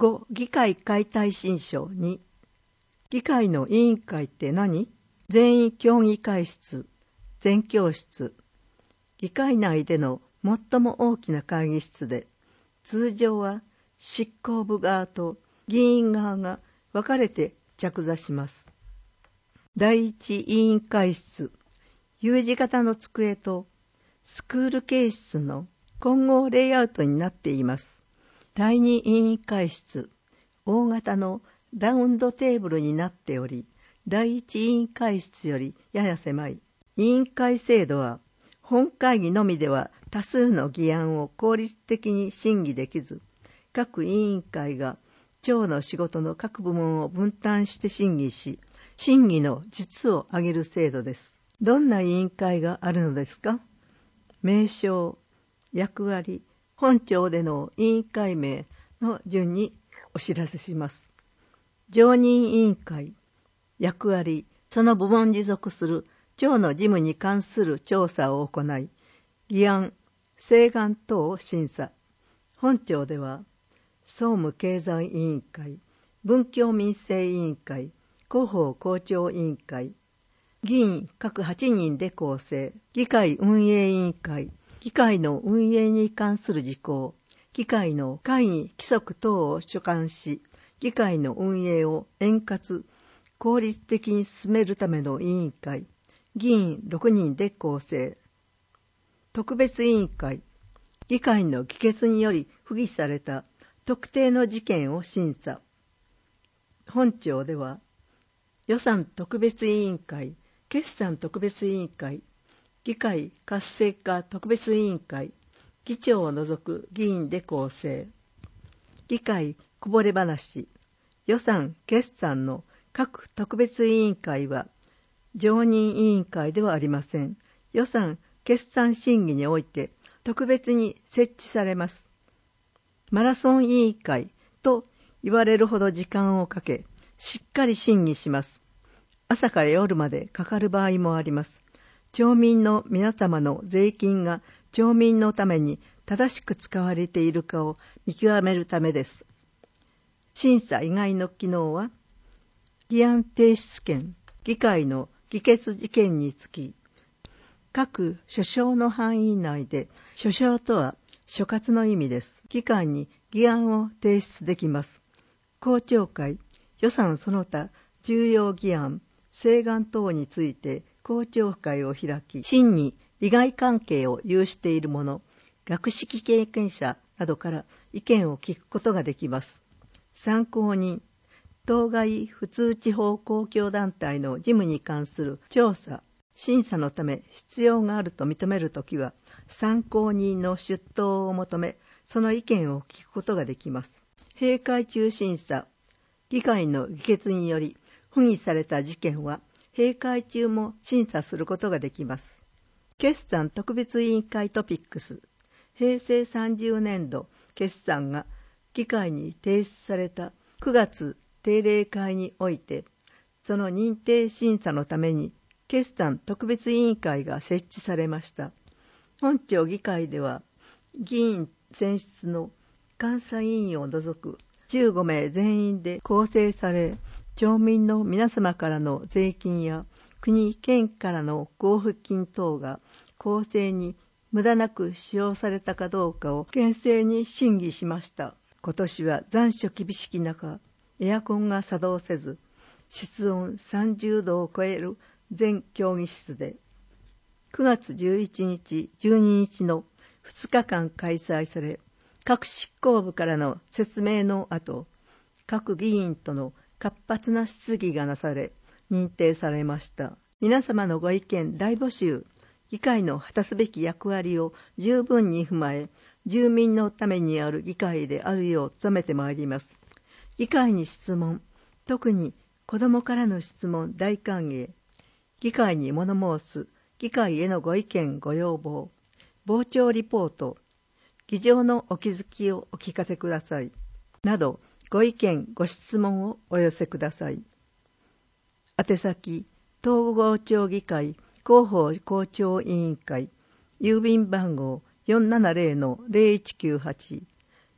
5、議会解体新書。2、議会の委員会って何？全員協議会室、全教室。議会内での最も大きな会議室で、通常は執行部側と議員側が分かれて着座します。第一委員会室、U 字型の机とスクール形室の混合レイアウトになっています。第二委員会室、大型のラウンドテーブルになっており、第一委員会室よりやや狭い。委員会制度は、本会議のみでは多数の議案を効率的に審議できず、各委員会が庁の仕事の各部門を分担して審議し、審議の実を上げる制度です。どんな委員会があるのですか？名称、役割、本庁での委員会名の順にお知らせします。常任委員会、役割、その部門に属する庁の事務に関する調査を行い、議案、請願等を審査。本庁では、総務経済委員会、文教民生委員会、広報校長委員会、議員各8人で構成、議会運営委員会、議会の運営に関する事項、議会の会議規則等を所管し、議会の運営を円滑、効率的に進めるための委員会、議員6人で構成。特別委員会、議会の議決により付議された特定の事件を審査。本庁では、予算特別委員会、決算特別委員会、議会活性化特別委員会、議長を除く議員で構成。議会こぼれ話、予算決算の各特別委員会は、常任委員会ではありません。予算決算審議において特別に設置されます。マラソン委員会と言われるほど時間をかけ、しっかり審議します。朝から夜までかかる場合もあります。町民の皆様の税金が町民のために正しく使われているかを見極めるためです。審査以外の機能は、議案提出権、議会の議決事件につき、各所掌の範囲内で、所掌とは所轄の意味です。議会に議案を提出できます。公聴会、予算その他重要議案、請願等について公聴会を開き、真に利害関係を有している者、学識経験者などから意見を聞くことができます。参考人、当該普通地方公共団体の事務に関する調査、審査のため必要があると認めるときは、参考人の出頭を求め、その意見を聞くことができます。閉会中審査、議会の議決により、付議された事件は、閉会中も審査することができます。決算特別委員会トピックス、平成30年度決算が議会に提出された9月定例会において、その認定審査のために決算特別委員会が設置されました。本庁議会では、議員選出の監査委員を除く15名全員で構成され、町民の皆様からの税金や国・県からの交付金等が公正に無駄なく使用されたかどうかを厳正に審議しました。今年は残暑厳しき中、エアコンが作動せず、室温30度を超える全協議室で、9月11日、12日の2日間開催され、各執行部からの説明の後、各議員との活発な質疑がなされ、認定されました。皆様のご意見大募集、議会の果たすべき役割を十分に踏まえ、住民のためにある議会であるよう努めてまいります。議会に質問、特に子どもからの質問大歓迎。議会に物申す、議会へのご意見ご要望、傍聴リポート、議場のお気づきをお聞かせください。など、ご意見ご質問をお寄せください。宛先、東郷町議会広報校長委員会、郵便番号 470-0198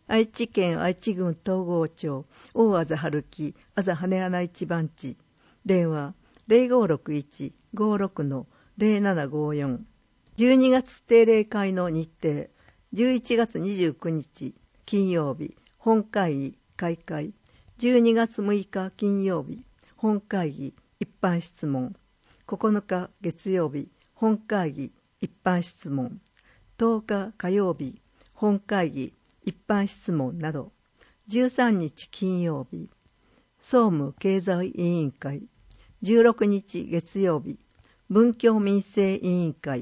愛知県愛知郡東郷町大字春木あざ羽穴一番地電話 0561-56-0754 12月定例会の日程11月29日金曜日本会議開会12月6日金曜日本会議一般質問9日月曜日本会議一般質問10日火曜日本会議一般質問など13日金曜日総務経済委員会16日月曜日文教民生委員会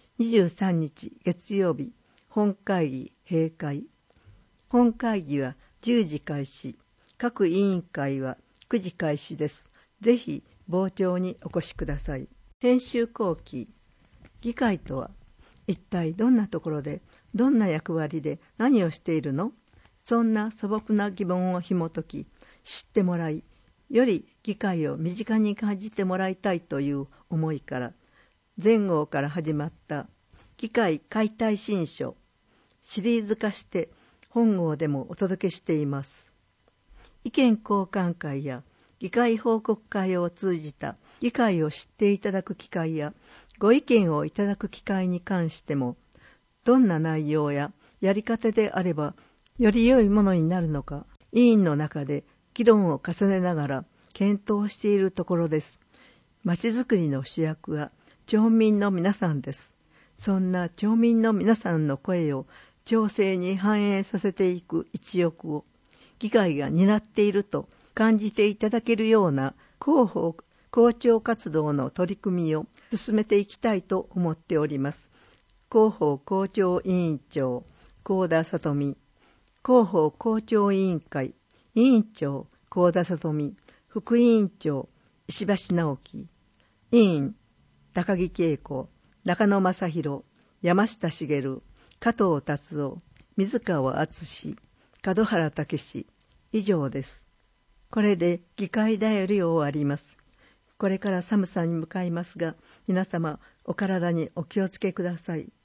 23日月曜日本会議閉会本会議は10時開始各委員会は9時開始です。ぜひ傍聴にお越しください。編集後期議会とは一体どんなところでどんな役割で何をしているの？そんな素朴な疑問を紐解き知ってもらいより議会を身近に感じてもらいたいという思いから前号から始まった議会解体新書シリーズ化して本号でもお届けしています。意見交換会や議会報告会を通じた議会を知っていただく機会やご意見をいただく機会に関してもどんな内容ややり方であればより良いものになるのか委員の中で議論を重ねながら検討しているところです。まちづくりの主役は町民の皆さんです。そんな町民の皆さんの声を町政に反映させていく一翼を議会が担っていると感じていただけるような広報公聴活動の取り組みを進めていきたいと思っております。広報公聴委員長幸田さとみ、広報公聴委員会委員長幸田さとみ、副委員長石橋直樹、委員高木恵子、中野正弘、山下茂、加藤達夫、水川敦、門原武、以上です。これで議会だよりを終わります。これから寒さに向かいますが、皆様お体にお気をつけください。